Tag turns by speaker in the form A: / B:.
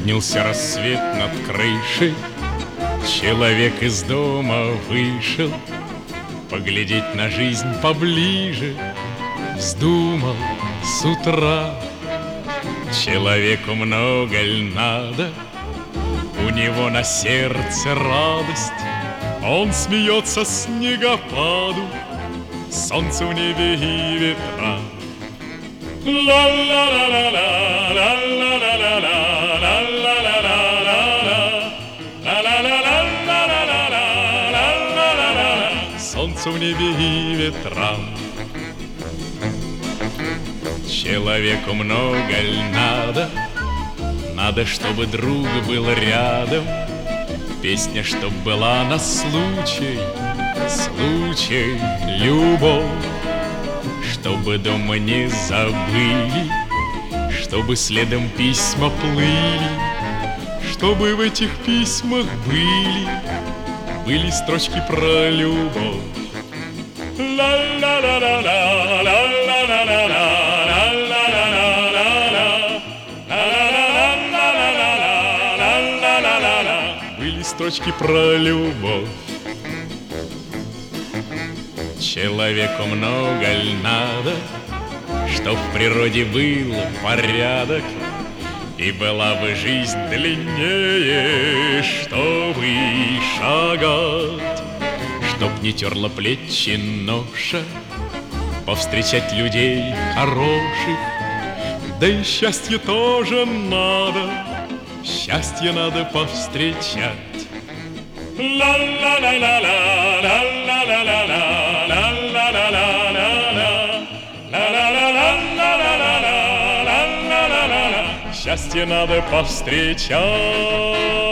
A: Поднялся рассвет над крышей, человек из дома вышел поглядеть на жизнь поближе. Вздумал с утра: человеку много ль надо, у него на сердце радость. Он смеется снегопаду, солнцу в небе и ветра. Солнцу в небе и ветрам. Человеку много ль надо, надо, чтобы друг был рядом. Песня, чтоб была на случай, случай, любовь. Чтобы дома не забыли, чтобы следом письма плыли, чтобы в этих письмах были строчки про любовь. Были строчки про любовь. Человеку много ль надо, чтоб в природе был порядок, и была бы жизнь длиннее, чтобы шагать, чтоб не терла плечи ноша, повстречать людей хороших. Да и счастье тоже надо, счастье надо повстречать. Счастье надо повстречать.